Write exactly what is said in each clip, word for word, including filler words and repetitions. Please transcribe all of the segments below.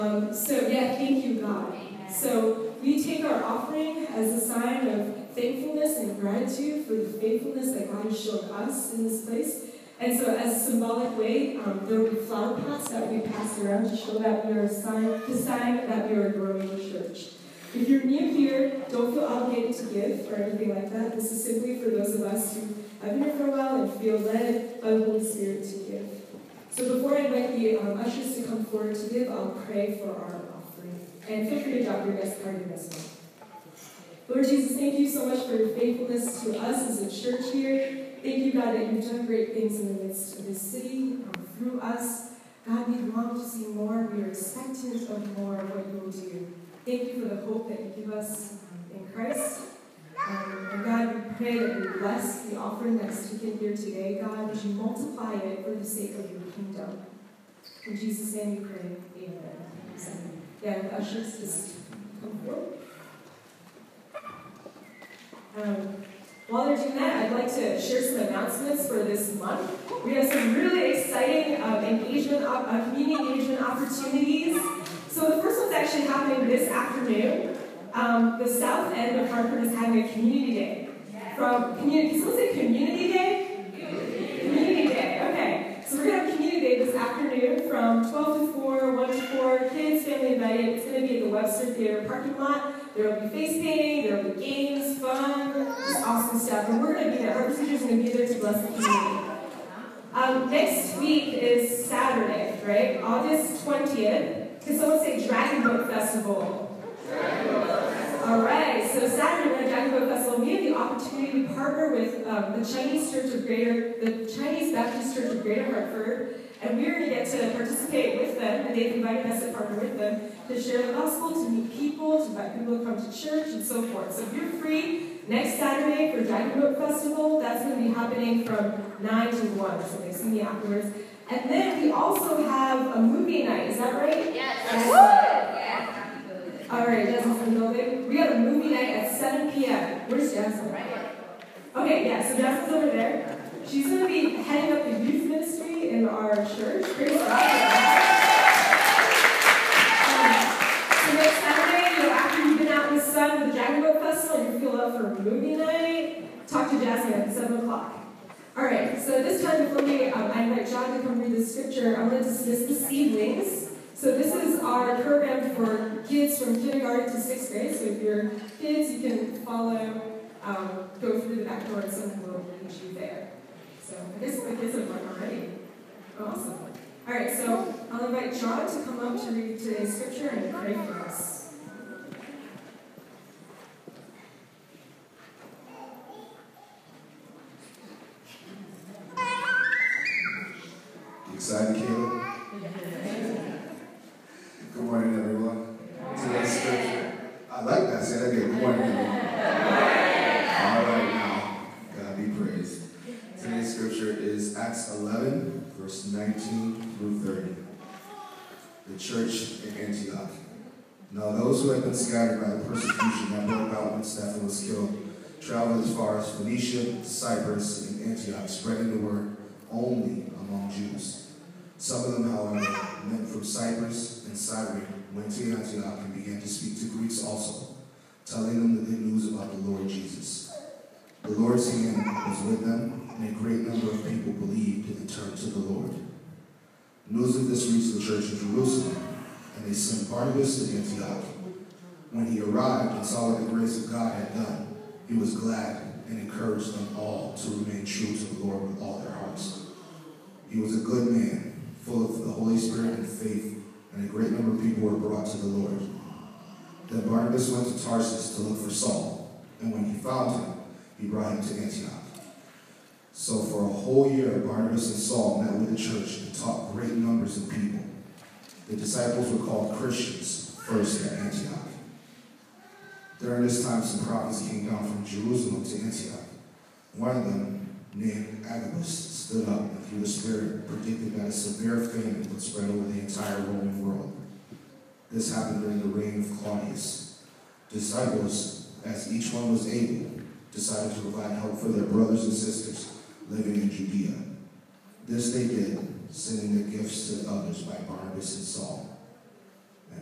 Um, so yeah, thank you, God. Amen. So we take our offering as a sign of thankfulness and gratitude for the faithfulness that God has shown us in this place. And so as a symbolic way, um, there will be flower pots that we pass around to show that we are a sign, to sign that we are a growing church. If you're new here, don't feel obligated to give or anything like that. This is simply for those of us who have been here for a while and feel led by the Holy Spirit to give. So before I invite the um, ushers to come forward to give, I'll pray for our offering. And feel free to drop your guest card in as well. Lord Jesus, thank you so much for your faithfulness to us as a church here. Thank you, God, that you've done great things in the midst of this city, um, through us. God, we long to see more. We are expectant of more of what you will do. Thank you for the hope that you give us um, in Christ. Um, and God, we pray that you bless the offering that's taken here today. God, would you multiply it for the sake of your kingdom. In Jesus' name we pray. Amen. So, yeah, the ushers just come forward. Um, while they're doing that, I'd like to share some announcements for this month. We have some really exciting um, engagement, uh, community engagement opportunities. So the first one's actually happening this afternoon. Um, the south end of Hartford is having a community day. From community, someone say community day? Community day, okay. So we're going to have community day this afternoon from twelve to four, one to four, kids, family invited. It's going to be at the Webster Theater parking lot. There will be face painting, there will be games, fun, just awesome stuff. And we're going to be there. Our procedures are going to be there to bless the community. Um, next week is Saturday, right? August twentieth. Can someone say Dragon Boat Festival? All right, so Saturday we're at Dragon Boat Festival. We have the opportunity to partner with um, the Chinese Church of Greater, the Chinese Baptist Church of Greater Hartford, and we're going to get to participate with them, and they've invited us to partner with them to share the gospel, to meet people, to invite people to come to church, and so forth. So if you're free next Saturday for Dragon Boat Festival, that's going to be happening from nine to one, so they see me afterwards. And then we also have a movie night, is that right? Yes. Yes. Yeah. All right, Jasmine's in the building. We got a movie night at seven p.m. Where's Jasmine? Okay, yeah, so Jasmine's over there. She's going to be heading up the youth ministry in our church. Praise God. Um, so next Saturday, you know, after you've been out in the sun with the Dragon Boat Festival, you feel up for a movie night, talk to Jasmine at seven o'clock. All right, so this time before we, um, I invite John to come read the scripture, I'm going to dismiss the seedlings. So this is our program for kids from kindergarten to sixth grade. So if you're kids, you can follow, um, go through the back door and someone will meet you there. So I guess the kids have learned already. Awesome. All right, so I'll invite John to come up to read today's scripture and pray for us. You excited, Caleb? Good morning, everyone. Today's scripture. I like that. Say that again. Good morning, everyone. All right, now, God be praised. Today's scripture is Acts eleven, verse nineteen through thirty. The church in Antioch. Now, those who had been scattered by the persecution that broke out when Stephen was killed traveled as far as Phoenicia, Cyprus, and Antioch, spreading the word only among Jews. Some of them, however, men from Cyprus and Cyrene went to Antioch and began to speak to Greeks also, telling them the good news about the Lord Jesus. The Lord's hand was with them, and a great number of people believed and turned to the Lord. News of this reached the church in Jerusalem, and they sent Barnabas to Antioch. When he arrived and saw what the grace of God had done, he was glad and encouraged them all to remain true to the Lord with all their hearts. He was a good man, full of the Holy Spirit and faith, and a great number of people were brought to the Lord. Then Barnabas went to Tarsus to look for Saul, and when he found him, he brought him to Antioch. So for a whole year, Barnabas and Saul met with the church and taught great numbers of people. The disciples were called Christians first at Antioch. During this time, some prophets came down from Jerusalem to Antioch. One of them, named Agabus, stood up and through the Spirit predicted that a severe famine would spread over the entire Roman world. This happened during the reign of Claudius. Disciples, as each one was able, decided to provide help for their brothers and sisters living in Judea. This they did, sending their gifts to others by Barnabas and Saul.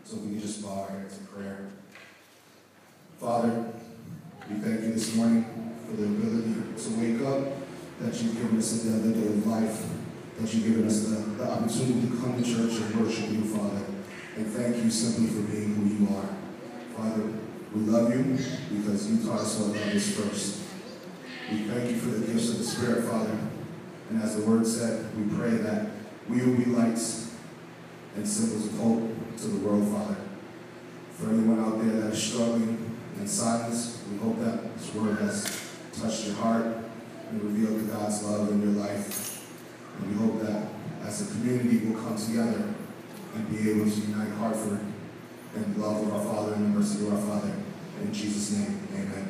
So if we can just bow our heads in prayer. Father, we thank you this morning for the ability to wake up, that you've given us another day of life, that you've given us the, the opportunity to come to church and worship you, Father. And thank you simply for being who you are. Father, we love you because you taught us what love is first. We thank you for the gifts of the Spirit, Father. And as the word said, we pray that we will be lights and symbols of hope to the world, Father. For anyone out there that is struggling in silence, we hope that this word has touched your heart and revealed God's love in your life. And we hope that as a community we'll come together and be able to unite Hartford in the love of our Father and the mercy of our Father. In Jesus' name, amen.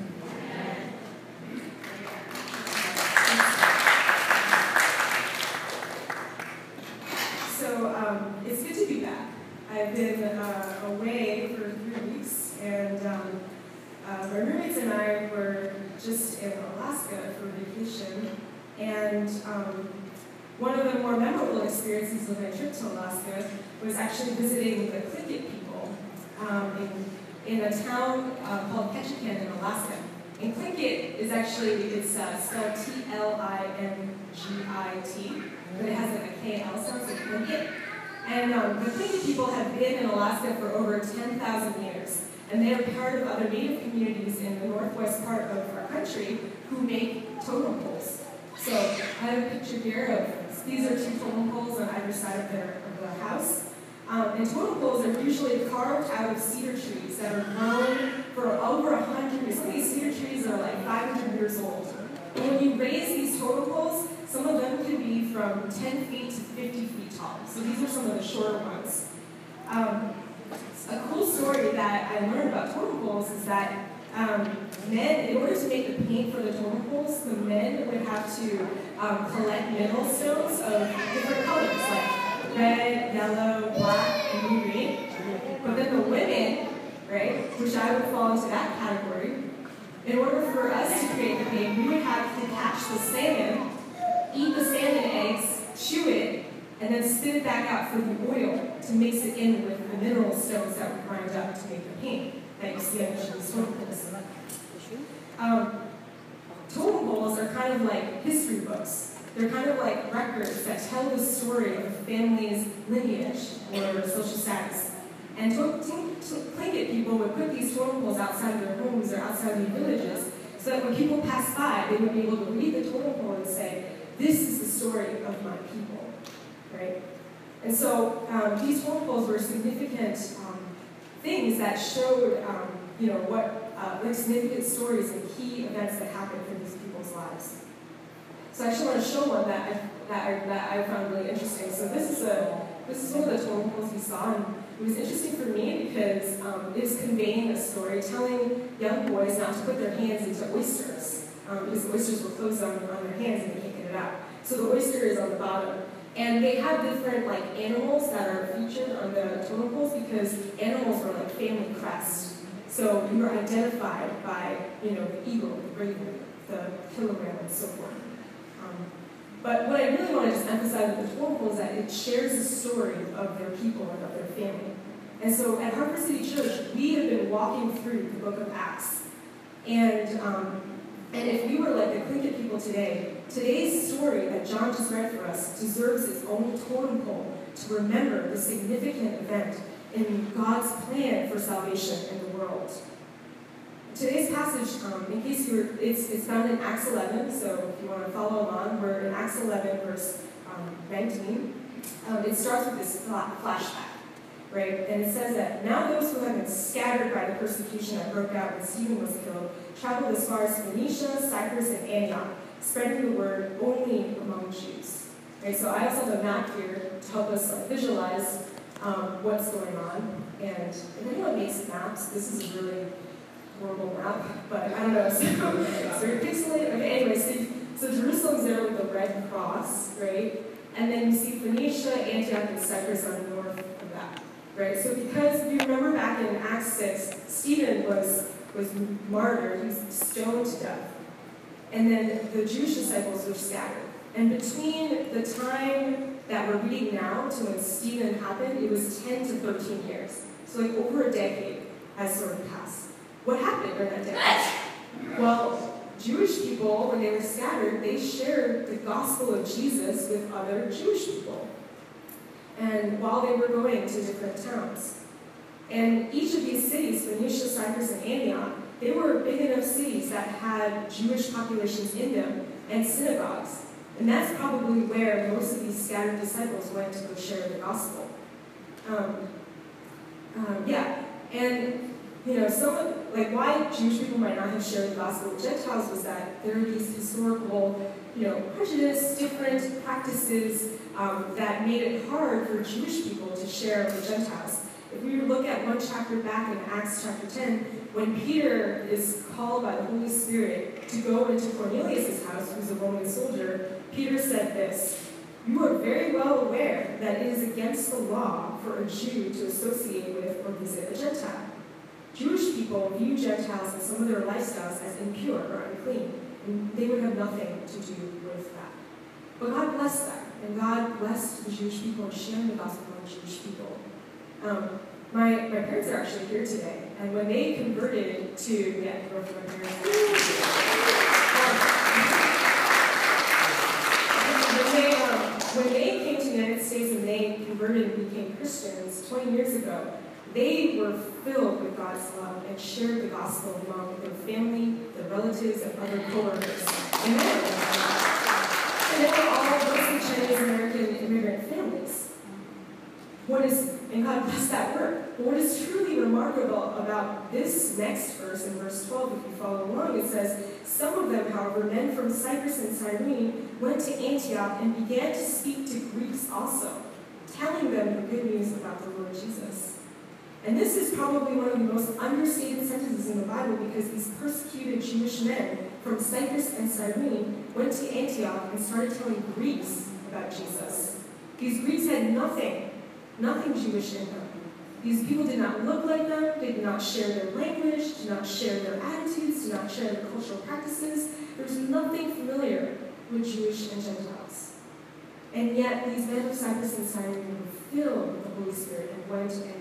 So um, it's good to be back. I've been uh, away for three weeks, and um, uh, my roommates and I were just in Alaska for vacation, and um, one of the more memorable experiences of my trip to Alaska was actually visiting the Tlingit people um, in, in a town uh, called Ketchikan in Alaska. And Tlingit is actually, it's uh, spelled T L I N G I T, but it has like a K L sound, so Tlingit. And um, the Tlingit people have been in Alaska for over ten thousand years. And they are part of other Native communities in the northwest part of our country who make totem poles. So I have a picture here of, these are two totem poles on either side of, their, of the house. Um, and totem poles are usually carved out of cedar trees that are grown for over a hundred years. Some of these cedar trees are like five hundred years old. And when you raise these totem poles, some of them can be from ten feet to fifty feet tall. So these are some of the shorter ones. Um, a cool story that I learned about totem poles is that um, men, in order to make the paint for the totem poles, the men would have to um, collect mineral stones of different colors, like red, yellow, black, and green. But then the women, right, which I would fall into that category, in order for us to create the paint, we would have to catch the salmon, eat the salmon eggs, chew it, and then spit it back out for the oil to mix it in with the mineral stones that would grind up to make the paint that you see on the totem poles. Um, totem poles are kind of like history books. They're kind of like records that tell the story of a family's lineage or social status. And Tlingit people would put these totem poles outside their homes or outside their villages so that when people pass by, they would be able to read the totem pole and say, this is the story of my people, right? And so um, these totem poles were significant um, things that showed, um, you know, what, uh, like significant stories and key events that happened in these people's lives. So I actually want to show one that I, that I, that I found really interesting. So this is a this is one of the totem poles we saw, and it was interesting for me because um, it's conveying a story, telling young boys not to put their hands into oysters, um, because the oysters were closed on, on their hands and they can't get it out. So the oyster is on the bottom. And they have different like animals that are featured on the totem poles because animals were like family crest. So you were identified by, you know, the eagle, the raven, the killer whale, and so forth. Um, but what I really want to just emphasize with the totem pole is that it shares the story of their people and of their family. And so at Hartford City Church, we have been walking through the book of Acts. And um, and if we were like the Tlingit people today, today's story that John just read for us deserves its own totem pole to remember the significant event in God's plan for salvation in the world. Today's passage, um, in case you were, it's, it's found in Acts eleven, so if you want to follow along, we're in Acts eleven, verse um, nineteen. Um, it starts with this flashback, right? And it says that, now those who had been scattered by the persecution that broke out when Stephen was killed traveled as far as Phoenicia, Cyprus, and Antioch, spreading the word only among Jews. Right, so I also have a map here to help us like, visualize um, what's going on. And if anyone makes maps, this is a really horrible map, but I don't know, so, so you're pixelated. Okay, anyway, so, so Jerusalem's there with the red cross, right? And then you see Phoenicia, Antioch, and Cyprus on the north of that, right? So because if you remember back in Acts six, Stephen was, was martyred, he was stoned to death. And then the Jewish disciples were scattered. And between the time that we're reading now to when Stephen happened, it was ten to thirteen years. So like over a decade has sort of passed. What happened during that decade? Well, Jewish people, when they were scattered, they shared the gospel of Jesus with other Jewish people. And while they were going to different towns. And each of these cities, Phoenicia, Cyprus, and Antioch, they were big enough cities that had Jewish populations in them and synagogues. And that's probably where most of these scattered disciples went to go share the gospel. Um, um, yeah, and you know, some of, like why Jewish people might not have shared the gospel with Gentiles was that there are these historical, you know, prejudice, different practices um, that made it hard for Jewish people to share with Gentiles. If we look at one chapter back in Acts chapter ten, when Peter is called by the Holy Spirit to go into Cornelius' house, who's a Roman soldier, Peter said this, "You are very well aware that it is against the law for a Jew to associate with or visit a Gentile. Jewish people view Gentiles and some of their lifestyles as impure or unclean, and they would have nothing to do with that." But God blessed that, and God blessed the Jewish people and sharing the gospel with Jewish people. Um, my, my parents are actually here today, and when they converted to, yeah, both of my parents. um, when, they, um, when they came to the United States and they converted and became Christians twenty years ago, they were filled with God's love and shared the gospel among their family, their relatives, and other co-workers. And they were, and they were all mostly Chinese American immigrant families. What is, and God bless that work. But what is truly remarkable about this next verse, in verse twelve, if you follow along, it says, "Some of them, however, men from Cyprus and Cyrene, went to Antioch and began to speak to Greeks also, telling them the good news about the Lord Jesus." And this is probably one of the most understated sentences in the Bible, because these persecuted Jewish men from Cyprus and Cyrene went to Antioch and started telling Greeks about Jesus. These Greeks had nothing, nothing Jewish in them. These people did not look like them, they did not share their language, did not share their attitudes, did not share their cultural practices. There was nothing familiar with Jewish and Gentiles. And yet these men of Cyprus and Cyrene were filled with the Holy Spirit and went anyway.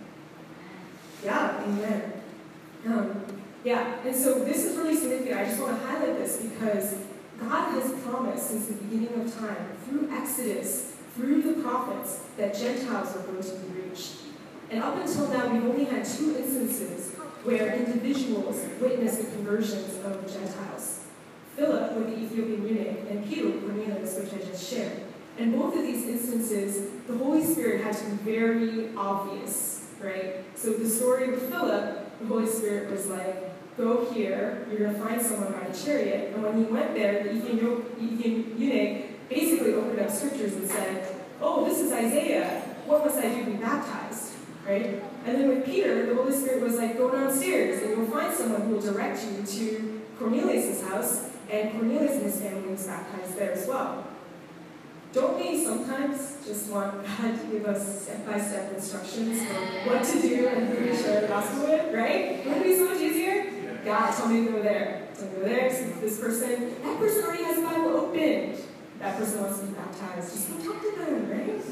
Yeah, amen. Um, yeah, and so this is really significant. I just want to highlight this because God has promised since the beginning of time, through Exodus, through the prophets, that Gentiles are going to be reached. And up until now, we've only had two instances where individuals witnessed the conversions of Gentiles. Philip with the Ethiopian eunuch, and Peter with Cornelius, which I just shared. In both of these instances, the Holy Spirit had to be very obvious, right? So the story with Philip, the Holy Spirit was like, "Go here, you're going to find someone by a chariot." And when he went there, the Ethiopian eunuch basically opened up scriptures and said, "Oh, this is Isaiah. What must I do to be baptized?" Right? And then with Peter, the Holy Spirit was like, "Go downstairs and you'll find someone who will direct you to Cornelius' house." And Cornelius and his family was baptized there as well. Don't we sometimes just want God to give us step-by-step instructions for what to do and who to share the gospel with, right? Wouldn't it be so much easier? God, tell me to go there. Tell me to go there, speak to this person. That person already has the Bible opened. That person wants to be baptized. Just go talk to them, right?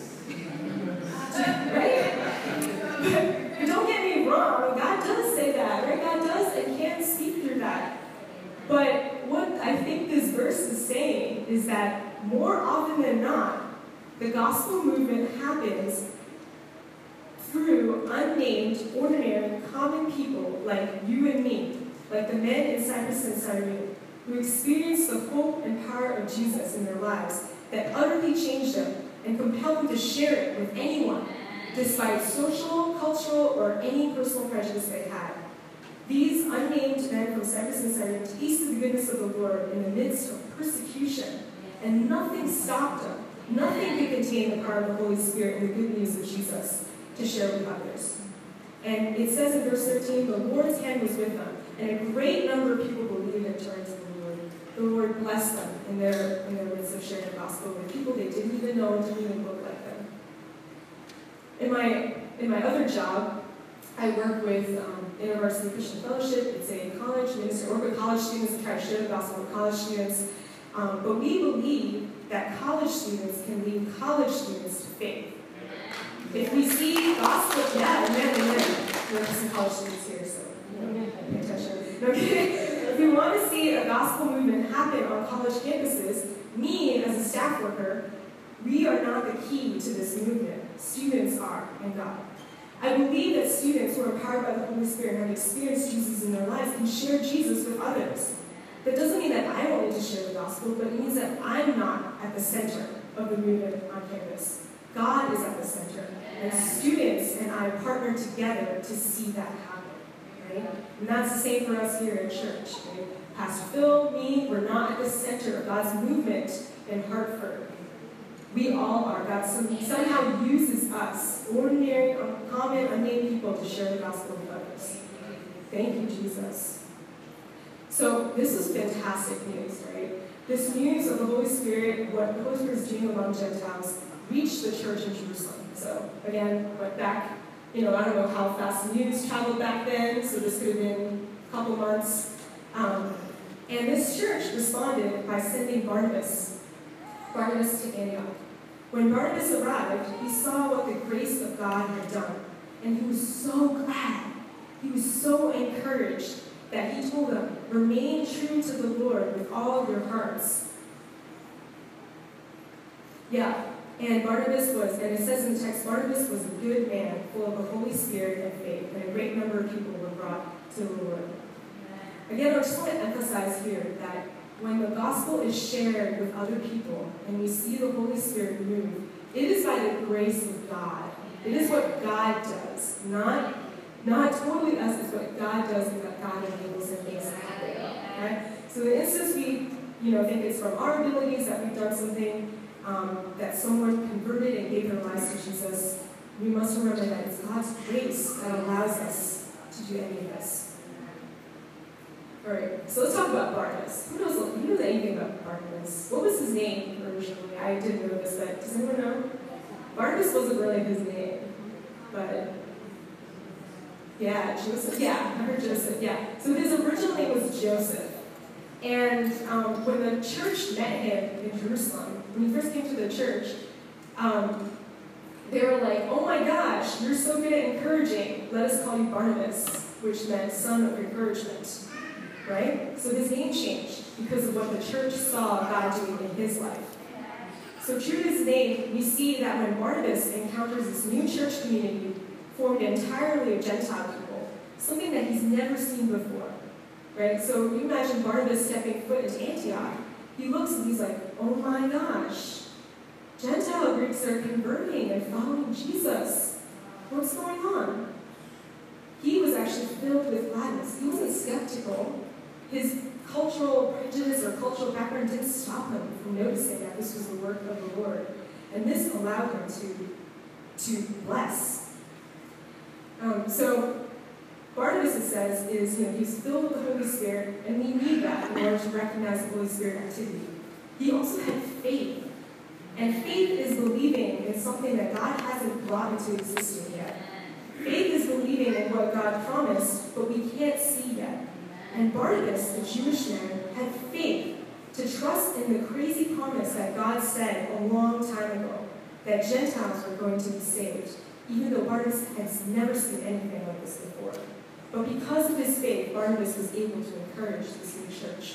Right? But, but don't get me wrong. God does say that, right? God does and can speak through that. But what I think this verse is saying is that more often than not, the gospel movement happens through unnamed, ordinary, common people like you and me, like the men in Cyprus and Cyrene, who experienced the hope and power of Jesus in their lives that utterly changed them and compelled them to share it with anyone, despite social, cultural, or any personal prejudice they had. These unnamed men from Cyprus and Cyrene tasted the goodness of the Lord in the midst of persecution, and nothing stopped them. Nothing could contain the power of the Holy Spirit and the good news of Jesus to share with others. And it says in verse thirteen, the Lord's hand was with them, and a great number of people believed and turned to the Lord. The Lord blessed them in their, in their midst of sharing the gospel with people they didn't even know and didn't even look like them. In my, in my other job, I work with um, InterVarsity Christian Fellowship. It's a college ministry. I work with college students and try to share the gospel with college students. Um, but we believe that college students can lead college students to faith. If we see gospel, yeah, amen, amen. college students here, so you know, pay attention. Okay? If we want to see a gospel movement happen on college campuses, me as a staff worker, we are not the key to this movement. Students are, and God. I believe that students who are empowered by the Holy Spirit and have experienced Jesus in their lives can share Jesus with others. That doesn't mean that I don't need to share the gospel, but it means that I'm not at the center of the movement on campus. God is at the center. And students and I partner together to see that happen. Right? And that's the same for us here at church. Right? Pastor Phil, me, we're not at the center of God's movement in Hartford. We all are. God somehow uses us, ordinary, common, unnamed people, to share the gospel with others. Thank you, Jesus. So this is fantastic news, right? This news of the Holy Spirit, what the Holy Spirit is doing among Gentiles, reached the church in Jerusalem. So again, went back, you know, I don't know how fast the news traveled back then, so this could have been a couple months. Um, and this church responded by sending Barnabas Barnabas to Antioch. When Barnabas arrived, he saw what the grace of God had done, and he was so glad. He was so encouraged that he told them, remain true to the Lord with all of your hearts. Yeah, and Barnabas was, and it says in the text, Barnabas was a good man, full of the Holy Spirit and faith, and a great number of people were brought to the Lord. Again, I just want to emphasize here that when the gospel is shared with other people and we see the Holy Spirit move, it is by the grace of God. It is what God does, not, not totally us. It's what God does and what God enables and makes happen. Okay? So the instance we, you know, think it's from our abilities that we've done something, um, that someone converted and gave their lives to Jesus, we must remember that it's God's grace that allows us to do any of this. All right, so let's talk about Barnabas. Who knows, who knows anything about Barnabas? What was his name originally? I didn't know this, but does anyone know? Barnabas wasn't really his name, but yeah, Joseph. Yeah, I heard Joseph. Yeah. So his original name was Joseph. And um, when the church met him in Jerusalem, when he first came to the church, um, they were like, oh my gosh, you're so good at encouraging. Let us call you Barnabas, which meant son of encouragement. Right? So his name changed because of what the church saw God doing in his life. So true to his name, we see that when Barnabas encounters this new church community formed entirely of Gentile people, something that he's never seen before. Right? So you imagine Barnabas stepping foot into Antioch. He looks and he's like, oh my gosh, Gentile Greeks are converting and following Jesus. What's going on? He was actually filled with gladness. He wasn't skeptical. His cultural prejudice or cultural background didn't stop him from noticing that this was the work of the Lord. And this allowed him to, to bless. Um, so Barnabas, it says, is, you know, he's filled with the Holy Spirit, and we need that in order to recognize the Holy Spirit activity. He also had faith. And faith is believing in something that God hasn't brought into existence yet. Faith is believing in what God promised, but we can't see yet. And Barnabas, the Jewish man, had faith to trust in the crazy promise that God said a long time ago, that Gentiles were going to be saved, even though Barnabas has never seen anything like this before. But because of his faith, Barnabas was able to encourage this new church.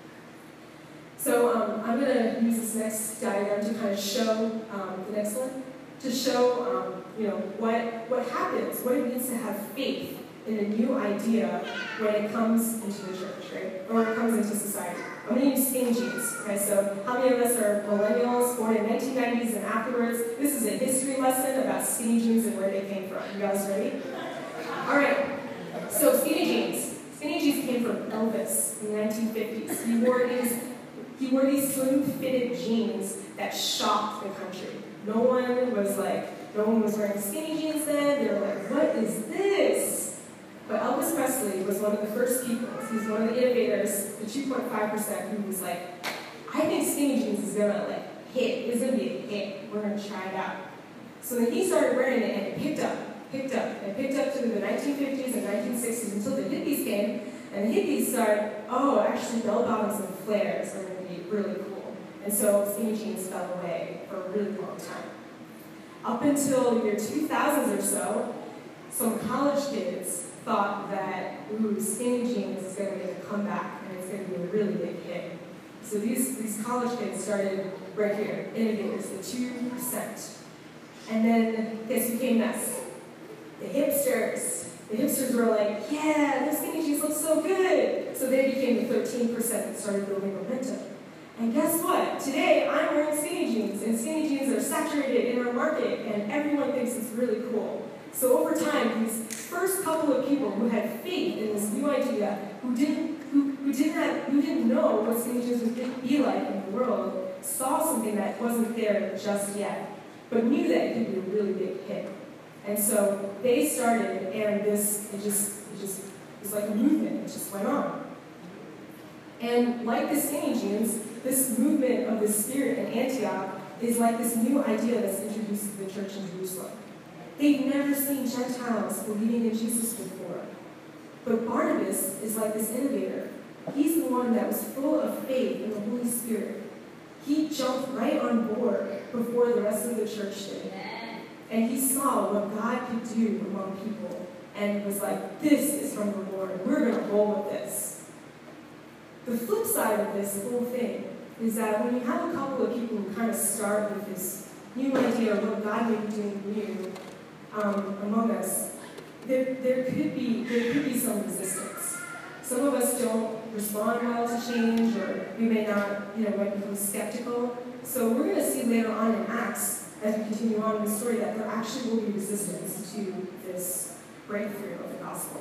So um, I'm going to use this next diagram to kind of show, um, the next one, to show um, you know, what, what happens, what it means to have faith in a new idea when it comes into the church, right? Or when it comes into society. I'm going to use skinny jeans. Okay, so how many of us are millennials, born in nineteen nineties and afterwards? This is a history lesson about skinny jeans and where they came from. You guys ready? All right. So skinny jeans. Skinny jeans came from Elvis in the nineteen fifties. He wore these, he wore these slim-fitted jeans that shocked the country. No one was like, no one was wearing skinny jeans then. They were like, what is this? But Elvis Presley was one of the first people. He's one of the innovators, the two point five percent, who was like, I think skinny jeans is gonna like hit. It's gonna be a hit. We're gonna try it out. So then he started wearing it, and it picked up, picked up, and picked up through the nineteen fifties and nineteen sixties until the hippies came, and the hippies started, oh, actually bell bottoms and flares are gonna be really cool. And so skinny jeans fell away for a really long time. Up until the year two thousand or so, some college kids thought that, ooh, skinny jeans is going to make a comeback, and it's going to be a really big hit. So these, these college kids started right here, innovators, the two percent. And then, guess who came next? The hipsters. The hipsters were like, yeah, those skinny jeans look so good. So they became the thirteen percent that started building momentum. And guess what? Today, I'm wearing skinny jeans, and skinny jeans are saturated in our market, and everyone thinks it's really cool. So over time, these first couple of people who had faith in this new idea, who didn't, who, who didn't have, who didn't know what skinny jeans would be like in the world, saw something that wasn't there just yet, but knew that it could be a really big hit. And so they started, and this, it just, it just it was like a movement. It just went on. And like the skinny jeans, this movement of the Spirit in Antioch is like this new idea that's introduced to the church in Jerusalem. They've never seen Gentiles believing in Jesus before. But Barnabas is like this innovator. He's the one that was full of faith in the Holy Spirit. He jumped right on board before the rest of the church did. And he saw what God could do among people and was like, this is from the Lord. We're going to roll with this. The flip side of this whole thing is that when you have a couple of people who kind of start with this new idea of what God may be doing new um, among us, there, there could be there could be some resistance. Some of us don't respond well to change, or we may not, you know, might become skeptical. So we're going to see later on in Acts, as we continue on in the story, that there actually will be resistance to this breakthrough of the gospel.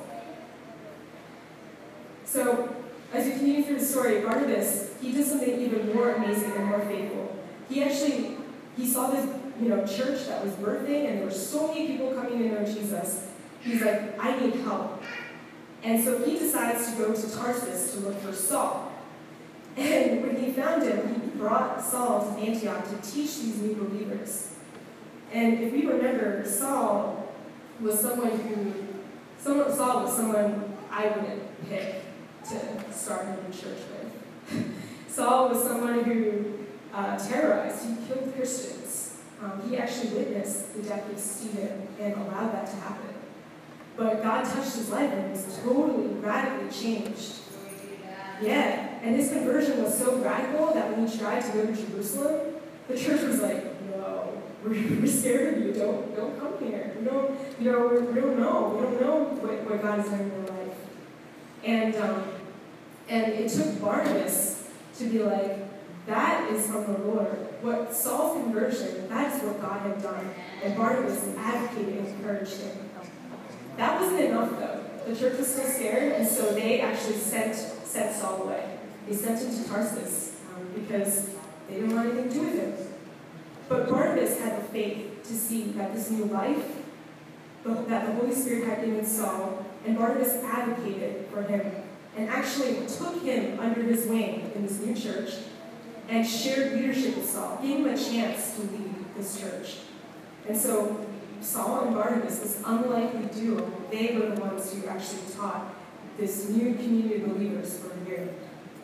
So, as we continue through the story, Barnabas, he did something even more amazing and more faithful. He actually, he saw this, you know, church that was birthing, and there were so many people coming to know Jesus. He's like, I need help. And so he decides to go to Tarsus to look for Saul. And when he found him, he brought Saul to Antioch to teach these new believers. And if we remember, Saul was someone who, someone, Saul was someone I wouldn't pick to start a new church with. Saul was someone who uh, terrorized, he killed Christians. Um, he actually witnessed the death of Stephen and allowed that to happen. But God touched his life and it was totally, radically changed. Yeah, and his conversion was so radical that when he tried to go to Jerusalem, the church was like, no, we're, we're scared of you. Don't, don't come here. We don't, you know, we, we don't know. We don't know what, what God is doing in your life. And um, and it took Barnabas to be like, that is from the Lord. What Saul's conversion, that is what God had done. And Barnabas advocated and encouraged him. That wasn't enough, though. The church was still scared, and so they actually sent, sent Saul away. They sent him to Tarsus um, because they didn't want anything to do with him. But Barnabas had the faith to see that this new life, that the Holy Spirit had given Saul, and Barnabas advocated for him and actually took him under his wing in this new church and shared leadership with Saul, gave him a chance to lead this church. And so Saul and Barnabas, this unlikely duo, they were the ones who actually taught this new community of believers for a year.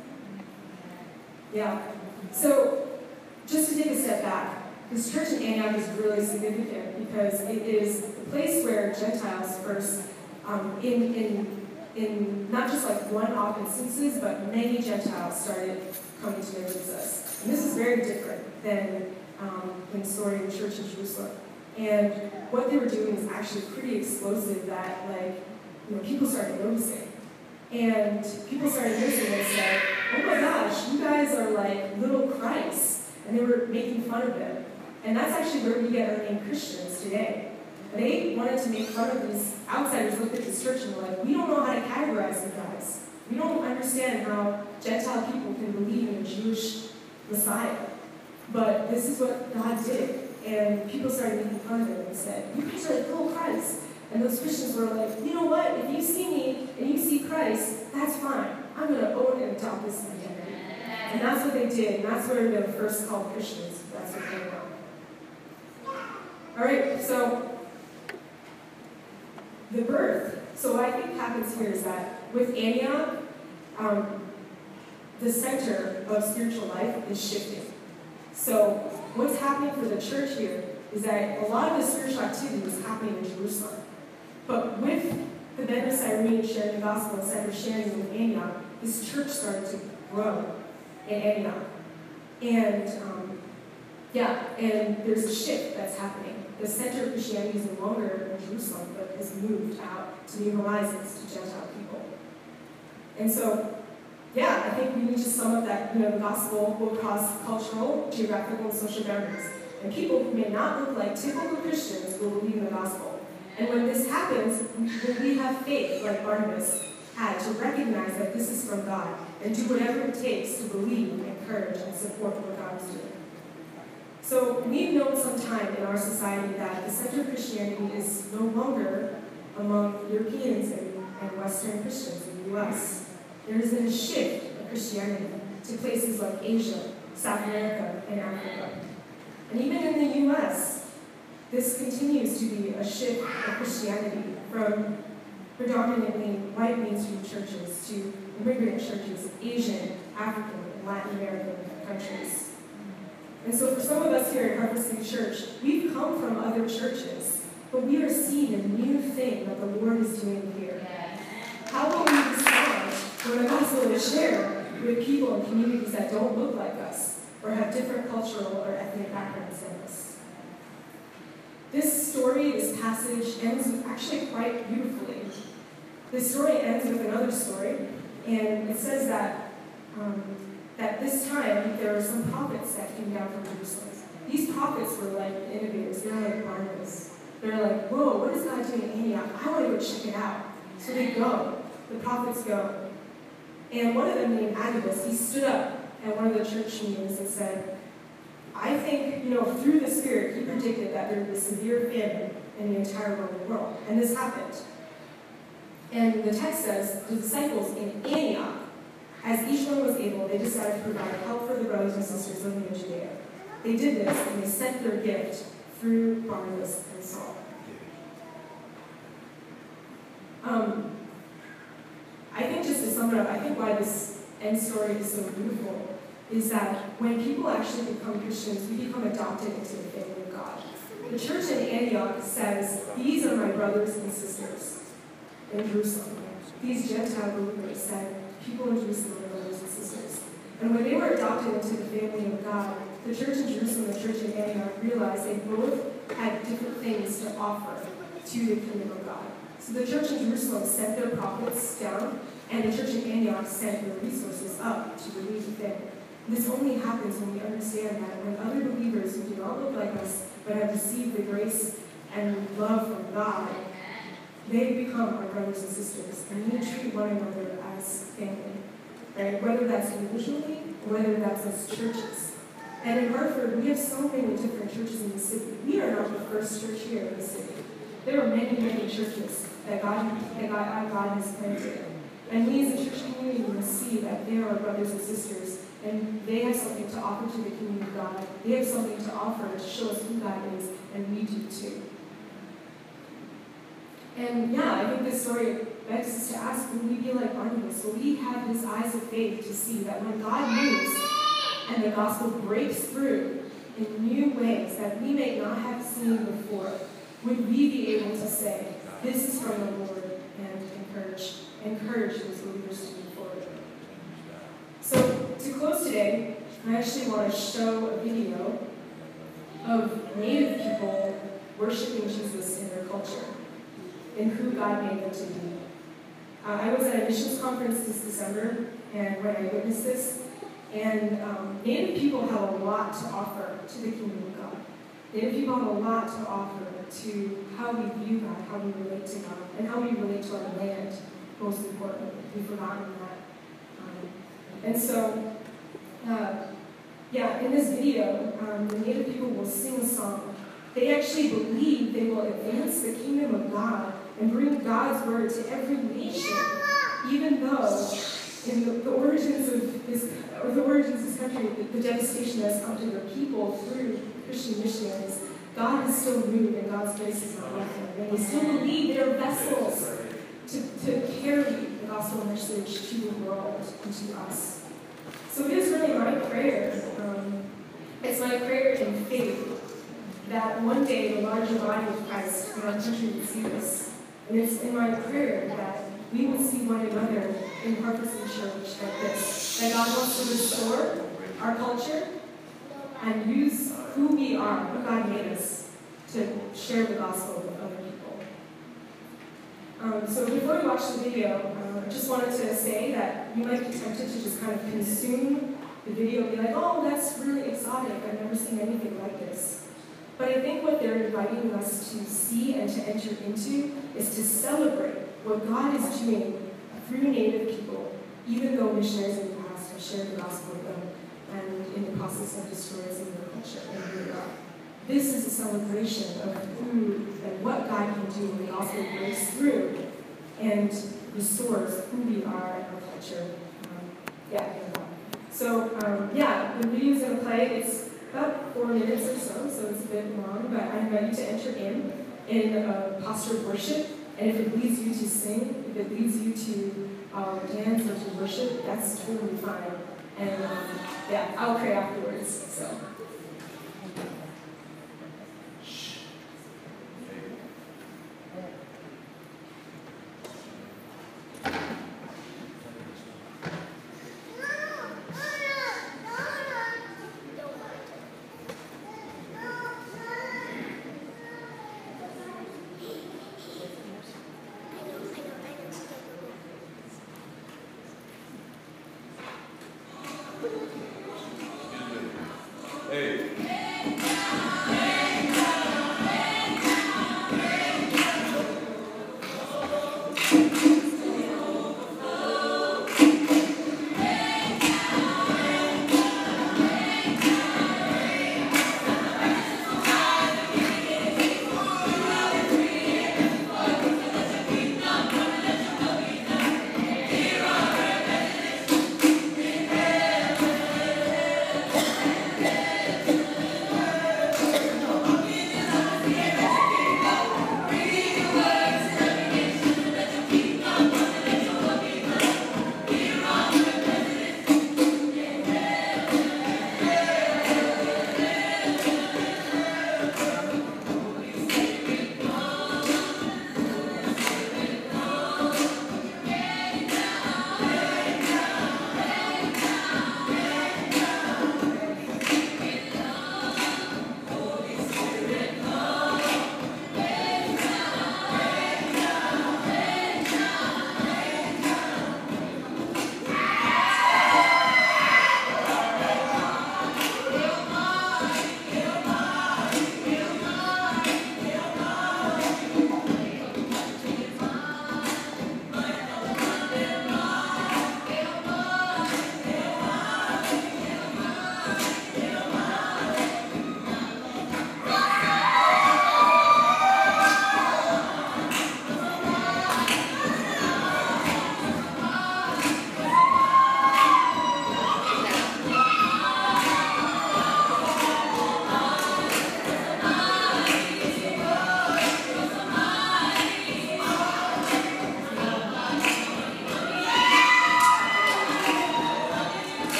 Yeah. So, just to take a step back, this church in Antioch is really significant because it is the place where Gentiles first, um, in, in, in not just like one-off instances, but many Gentiles started coming to know Jesus. And this is very different than um, the story of the church in Jerusalem. And what they were doing was actually pretty explosive that, like, you know, people started noticing. And people started noticing and said, oh my gosh, you guys are like little Christ. And they were making fun of them. And that's actually where we get our name Christians today. They wanted to make fun of these outsiders, look at this church and were like, we don't know how to categorize you guys. We don't understand how Gentile people can believe in a Jewish Messiah. But this is what God did. And people started making fun of it and said, you guys are like little Christ. And those Christians were like, you know what? If you see me and you see Christ, that's fine. I'm going to own and adopt this identity. And that's what they did. And that's where they were first called Christians. That's what they were. All right, so the birth. So what I think happens here is that with Antioch, um, the center of spiritual life is shifting. So what's happening for the church here is that a lot of the spiritual activity was happening in Jerusalem. But with the men of Cyrene shared the gospel instead of sharing it with Antioch, this church started to grow in Antioch. And, um, yeah, and there's a shift that's happening. The center of Christianity is no longer in Jerusalem, but has moved out to new horizons, to Gentile people. And so, yeah, I think we need to sum up that, you know, the gospel will cross cultural, geographical, and social boundaries. And people who may not look like typical Christians will believe in the gospel. And when this happens, when we have faith, like Barnabas had, to recognize that this is from God, and do whatever it takes to believe, encourage, and support what God is doing. So we've known some time in our society that the center of Christianity is no longer among Europeans and, and Western Christians in the U S There has been a shift of Christianity to places like Asia, South America, and Africa. And even in the U S, this continues to be a shift of Christianity from predominantly white mainstream churches to immigrant churches, Asian, African, and Latin American countries. And so for some of us here at Harvest City Church, we've come from other churches, but we are seeing a new thing that the Lord is doing here. How will we respond when the gospel is shared with people in communities that don't look like us or have different cultural or ethnic backgrounds than us? This story, this passage, ends actually quite beautifully. This story ends with another story, and it says that um, that this time there were some prophets that came down from Jerusalem. These prophets were like innovators. They were like Barnabas. They're like, whoa, what is God doing in Antioch? I want to go check it out. So they go. The prophets go. And one of them, named Agabus, he stood up at one of the church meetings and said, I think, you know, through the Spirit, he predicted that there would be severe famine in the entire Roman world. And this happened. And the text says, the disciples in Antioch, as each one was able, they decided to provide help for the brothers and sisters living in Judea. They did this, and they sent their gift through Barnabas and Saul. Um, I think just to sum it up, I think why this end story is so beautiful is that when people actually become Christians, we become adopted into the family of God. The church in Antioch says, these are my brothers and sisters in Jerusalem. These Gentile believers said, people in Jerusalem are brothers and sisters. And when they were adopted into the family of God, the church in Jerusalem and the church in Antioch realized they both had different things to offer to the kingdom of God. So the church in Jerusalem sent their prophets down, and the church in Antioch sent their resources up to relieve the famine. This only happens when we understand that when other believers who do not look like us, but have received the grace and love from God, they become our brothers and sisters, and we need to treat one another as family, right? Whether that's individually, or whether that's as churches. And in Hartford, we have so many different churches in the city. We are not the first church here in the city. There are many, many churches that God, that God, God has planted. And we as a church community must see that they are our brothers and sisters, and they have something to offer to the kingdom of God. They have something to offer to show us who God is, and we do too. And yeah, I think this story begs us to ask, will we be like Barnabas? Will we have his eyes of faith to see that when God moves and the gospel breaks through in new ways that we may not have seen before, would we be able to say, this is from the Lord, and encourage, encourage those believers to move forward? So to close today, I actually want to show a video of Native people worshiping Jesus in their culture, and who God made them to be. Uh, I was at a missions conference this December, and when I witnessed this, and um, Native people have a lot to offer to the kingdom of God. Native people have a lot to offer to how we view God, how we relate to God, and how we relate to our land, most importantly. We've forgotten that. Um, and so, uh, yeah, in this video, um, the Native people will sing a song. They actually believe they will advance the kingdom of God and bring God's word to every nation, even though in the, the origins of this, or the origins of this country, the, the devastation that's come to their people through Christian missionaries, God has still moved and God's grace is not left them. And they still believe they are vessels to, to carry the gospel message to the world and to us. So it is really my prayer. Um, it's my prayer in faith that one day the larger body of Christ in our country would see this, And it's in my prayer that we would see one another in Purposing Church like this. That God wants to restore our culture and use who we are, who God made us, to share the gospel with other people. Um, so before we watch the video, uh, I just wanted to say that you might be tempted to just kind of consume the video and be like, oh, that's really exotic. I've never seen anything like this. But I think what they're inviting us to see and to enter into is to celebrate what God is doing through Native people, even though missionaries in the past have shared the gospel with them and in the process of destroying their culture and who they are. This is a celebration of who and what God can do when the gospel breaks through and restores who we are and our culture. Um, yeah, and God. So, um, yeah, the video is going to play. It's about four minutes or so, so it's a bit long, but I invite you to enter in in a posture of worship. And if it leads you to sing, if it leads you to um, dance or to worship, that's totally fine. And um, yeah, I'll pray afterwards. So. Hey.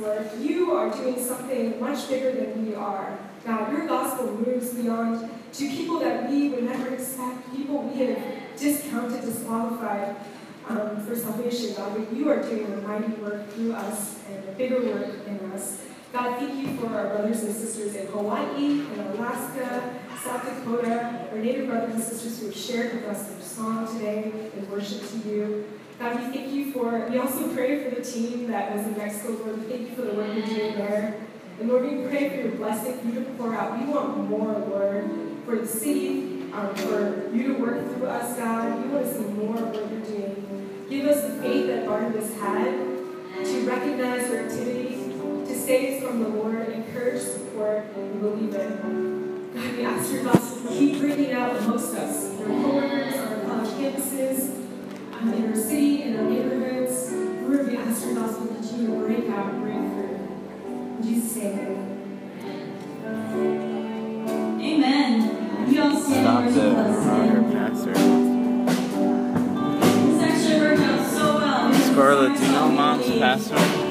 Lord. You are doing something much bigger than we are. God, your gospel moves beyond to people that we would never expect, people we have discounted, disqualified um, for salvation. God, but you are doing a mighty work through us and a bigger work in us. God, thank you for our brothers and sisters in Hawaii, in Alaska, South Dakota, our native brothers and sisters who have shared with us their song today in worship to you. God, we thank you for, we also pray for the team that was in Mexico, Lord. We thank you for the work you're doing there. And Lord, we pray for your blessing, for you to pour out. We want more, Lord, for the city, um, for you to work through us, God. We want to see more of what you're doing. Give us the faith that Barnabas had to recognize your activity, to say it's from the Lord, encourage, support, and believe it. God, we ask your gospel to keep bringing out amongst us, in our coworkers, on our college campuses, um, in our city, in our neighborhoods. Lord, we ask your gospel to continue to break out and break through. In Jesus' name, amen. We all stand Stop the runner, Pastor. This actually worked out so well. Scarlett, do you know Mom's password?